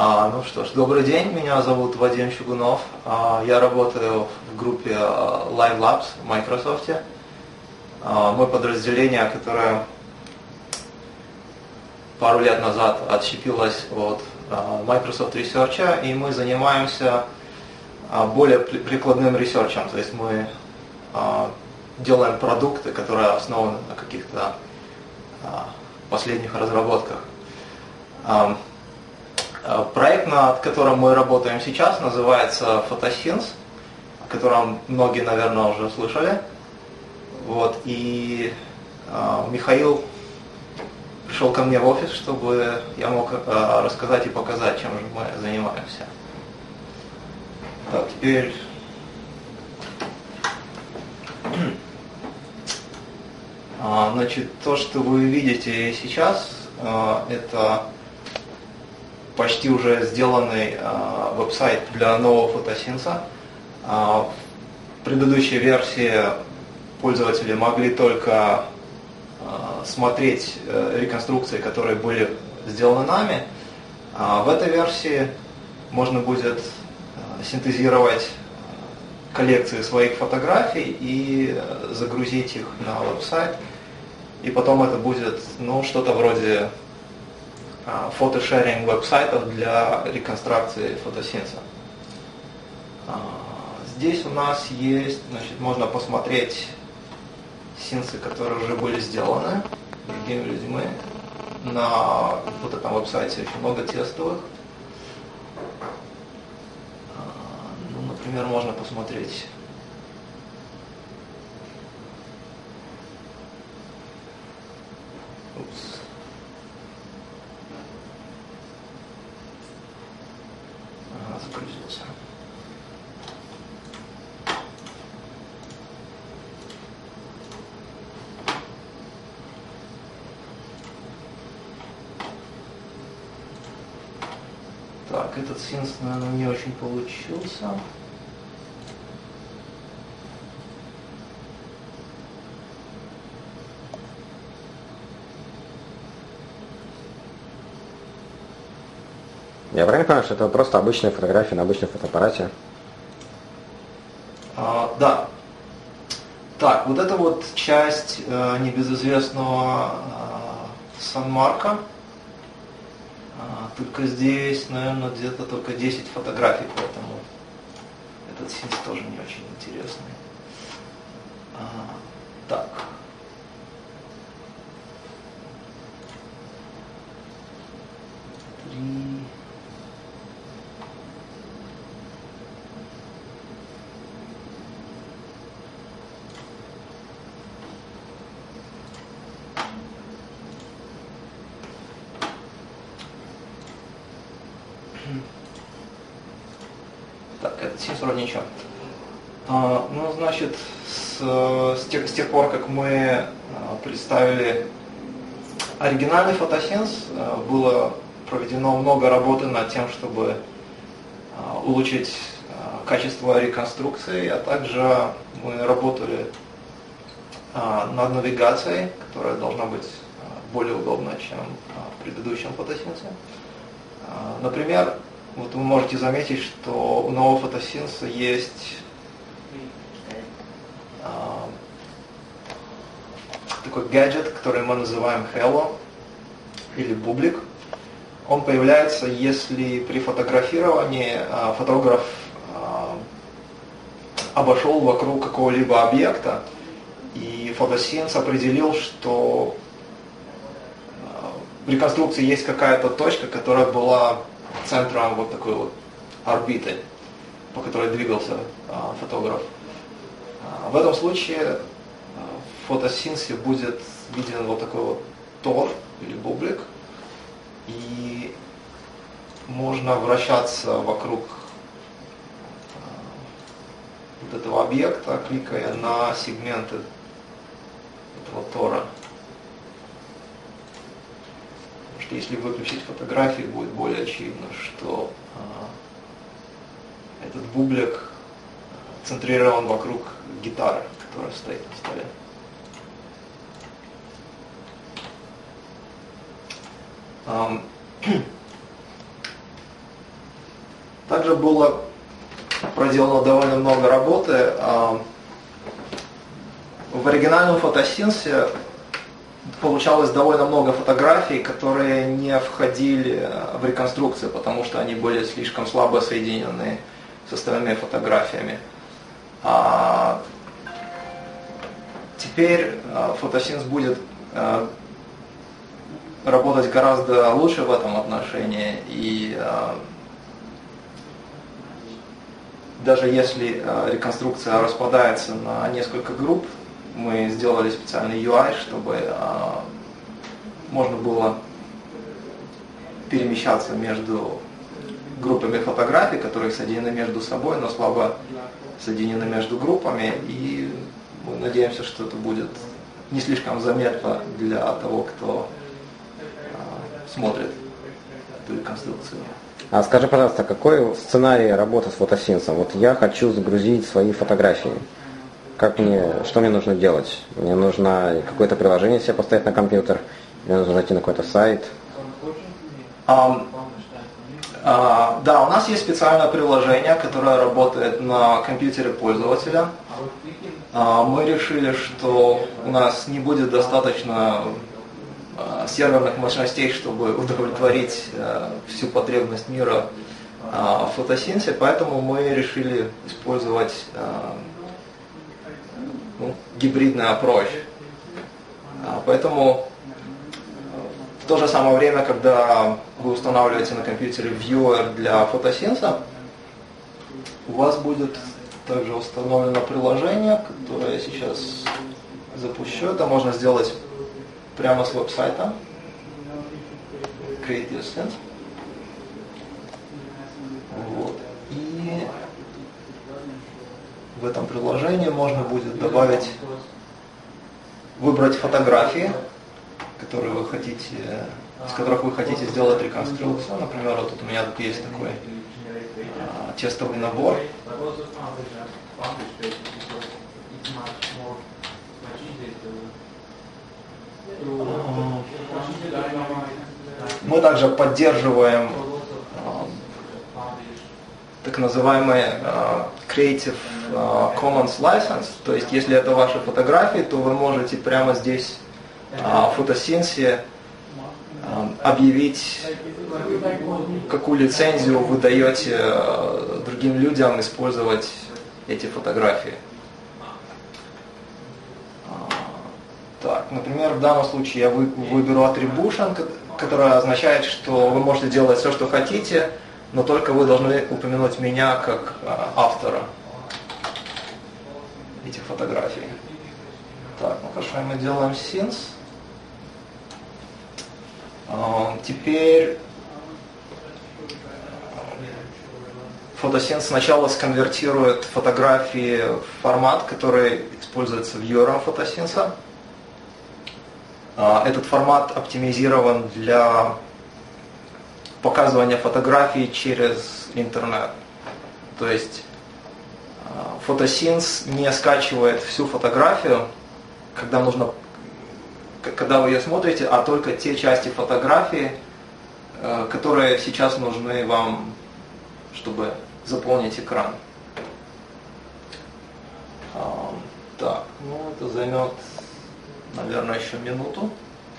Ну что ж, добрый день, меня зовут Вадим Чугунов. Я работаю в группе Live Labs в Microsoft. Мы подразделение, которое пару лет назад отщепилось от Microsoft Research, и мы занимаемся более прикладным ресерчем. То есть мы делаем продукты, которые основаны на каких-то последних разработках. Проект, над которым мы работаем сейчас, называется Photosynth, о котором многие, наверное, уже слышали. И Михаил пришел ко мне в офис, чтобы я мог рассказать и показать, чем же мы занимаемся. Так, теперь то, что вы видите сейчас, это почти уже сделанный веб-сайт для нового Photosynth. В предыдущей версии пользователи могли только смотреть реконструкции, которые были сделаны нами. В этой версии можно будет синтезировать коллекции своих фотографий и загрузить их на веб-сайт. И потом это будет что-то вроде фотошеринг веб-сайтов для реконструкции фотосинтеза. Здесь у нас есть, можно посмотреть синсы, которые уже были сделаны другими людьми. На этом веб-сайте очень много тестовых. Например, можно посмотреть загрузился. Так, этот синс, наверное, не очень получился. Я правильно понимаю, что это просто обычные фотографии на обычном фотоаппарате? Да. Так, вот эта вот часть небезызвестного Сан-Марко. Только здесь, наверное, где-то только 10 фотографий, поэтому этот синс тоже не очень интересный. Так. Так, этот синс вроде ничего. С тех пор, как мы представили оригинальный фотосинс, было проведено много работы над тем, чтобы улучшить качество реконструкции, а также мы работали над навигацией, которая должна быть более удобна, чем в предыдущем фотосинсе. Например, вы можете заметить, что у нового фотосинса есть такой гаджет, который мы называем Hello или бублик. Он появляется, если при фотографировании фотограф обошел вокруг какого-либо объекта, и фотосинс определил, что в реконструкции есть какая-то точка, которая была центром вот такой вот орбиты, по которой двигался фотограф. В этом случае в фотосинсе будет виден вот такой вот тор или бублик, и можно вращаться вокруг вот этого объекта, кликая на сегменты этого тора. Потому что если выключить фотографии, будет более очевидно, что этот бублик центрирован вокруг гитары, которая стоит на столе. Также было проделано довольно много работы. В оригинальном фотосинсе получалось довольно много фотографий, которые не входили в реконструкцию, потому что они были слишком слабо соединены с остальными фотографиями. Теперь фотосинс будет работать гораздо лучше в этом отношении, и даже если реконструкция распадается на несколько групп, мы сделали специальный UI, чтобы можно было перемещаться между группами фотографий, которые соединены между собой, но слабо соединены между группами, и мы надеемся, что это будет не слишком заметно для того, кто смотрит эту реконструкцию. А скажи, пожалуйста, какой сценарий работы с фотосинсом? Вот я хочу загрузить свои фотографии. Что мне нужно делать? Мне нужно какое-то приложение себе поставить на компьютер, мне нужно зайти на какой-то сайт. Да, у нас есть специальное приложение, которое работает на компьютере пользователя. Мы решили, что у нас не будет достаточно серверных мощностей, чтобы удовлетворить всю потребность мира в фотосинсе, поэтому мы решили использовать гибридный approach. Поэтому в то же самое время, когда вы устанавливаете на компьютере viewer для фотосинса, у вас будет также установлено приложение, которое я сейчас запущу. Это можно сделать прямо с веб-сайта CreateYourSense. Вот. И в этом приложении можно будет выбрать фотографии, из которых вы хотите сделать реконструкцию. Например, вот тут у меня тут есть такой тестовый набор. Мы также поддерживаем так называемый Creative Commons License, то есть если это ваши фотографии, то вы можете прямо здесь в фотосинсе объявить, какую лицензию вы даете другим людям использовать эти фотографии. Так, например, в данном случае я выберу attribution, которое означает, что вы можете делать все, что хотите, но только вы должны упомянуть меня как автора этих фотографий. Так, ну хорошо, мы делаем scenes. Теперь фотосинс сначала сконвертирует фотографии в формат, который используется вьюером фотосинса. Этот формат оптимизирован для показывания фотографий через интернет. То есть фотосинс не скачивает всю фотографию, когда вы ее смотрите, а только те части фотографии, которые сейчас нужны вам, чтобы заполнить экран. Так, ну это займет, наверное, еще минуту.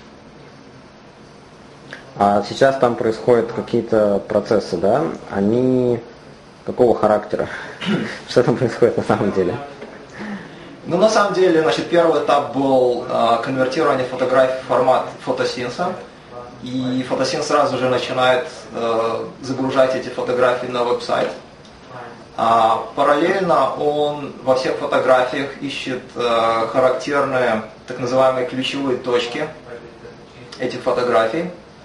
А сейчас там происходят какие-то процессы, да? Они какого характера? Что там происходит на самом деле? Ну, на самом деле, первый этап был конвертирование фотографий в формат фотосинса. И фотосинс сразу же начинает загружать эти фотографии на веб-сайт. А параллельно он во всех фотографиях ищет характерные, так называемые ключевые точки этих фотографий.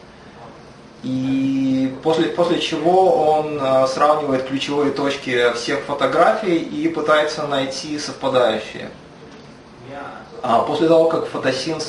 И после чего он сравнивает ключевые точки всех фотографий и пытается найти совпадающие. После того, как фотосинс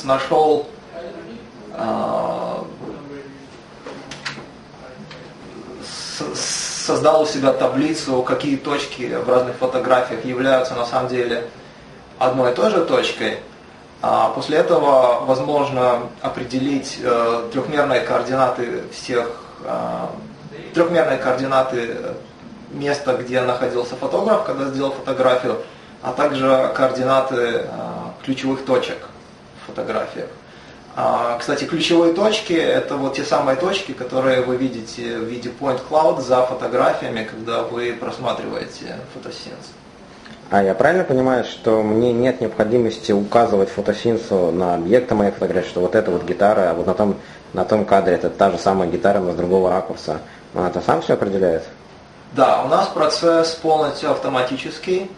создал у себя таблицу, какие точки в разных фотографиях являются на самом деле одной и той же точкой, после этого возможно определить трехмерные координаты место, где находился фотограф, когда сделал фотографию, а также координаты ключевых точек в фотографиях. Кстати, ключевые точки – это вот те самые точки, которые вы видите в виде point cloud за фотографиями, когда вы просматриваете фотосинс. А я правильно понимаю, что мне нет необходимости указывать фотосинсу на объекты моей фотографии, что вот это вот гитара, а вот на том кадре это та же самая гитара, но с другого ракурса. Он это сам все определяет? Да, у нас процесс полностью автоматический.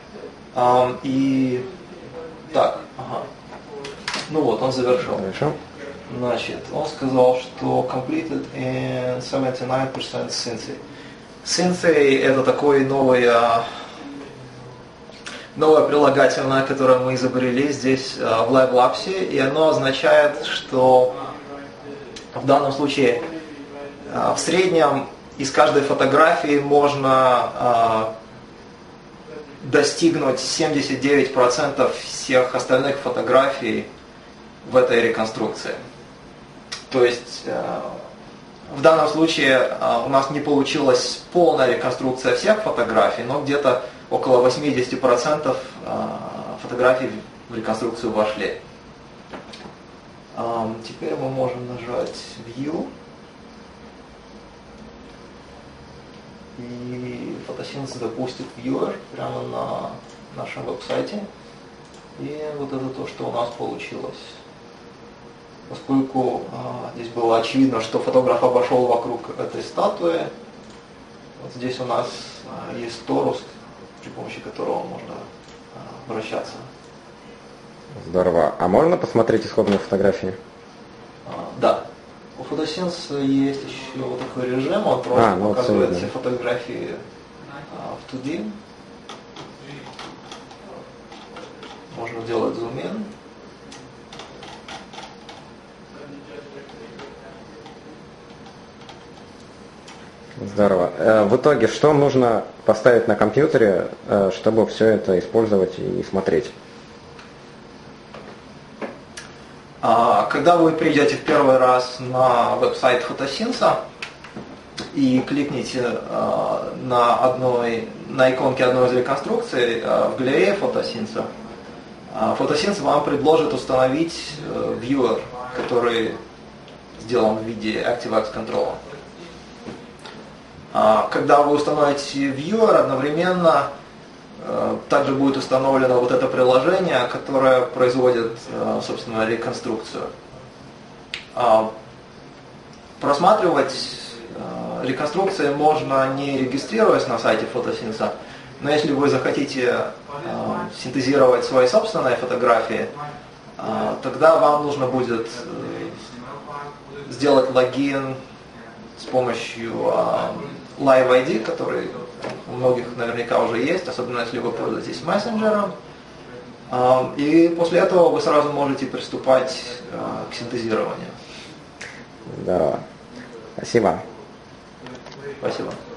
И так, ну вот, он завершил. Хорошо. Значит, он сказал, что completed in 79% Synthé. Synthé это такое новое прилагательное, которое мы изобрели здесь в LiveLabs, и оно означает, что в данном случае в среднем из каждой фотографии можно достигнуть 79% всех остальных фотографий в этой реконструкции. То есть в данном случае у нас не получилась полная реконструкция всех фотографий, но где-то около 80% фотографий в реконструкцию вошли. Теперь мы можем нажать View. И фотосинс запустит Viewer прямо на нашем веб-сайте. И вот это то, что у нас получилось. Поскольку здесь было очевидно, что фотограф обошел вокруг этой статуи, вот здесь у нас есть торус, при помощи которого можно вращаться. Здорово. А можно посмотреть исходные фотографии? Да. У фотосинса есть еще вот такой режим, он просто показывает все фотографии в 2D. Можно сделать зум-ин. Здорово. В итоге, что нужно поставить на компьютере, чтобы все это использовать и смотреть? Когда вы придете в первый раз на веб-сайт фотосинса и кликните на иконке одной из реконструкций в галерее фотосинса, фотосинс вам предложит установить viewer, который сделан в виде ActiveX Control. Когда вы установите viewer, одновременно также будет установлено вот это приложение, которое производит, собственно, реконструкцию. Просматривать реконструкции можно, не регистрируясь на сайте фотосинса, но если вы захотите синтезировать свои собственные фотографии, тогда вам нужно будет сделать логин с помощью Live ID, который у многих наверняка уже есть, особенно если вы пользуетесь мессенджером. И после этого вы сразу можете приступать к синтезированию. Здорово. Спасибо. Спасибо.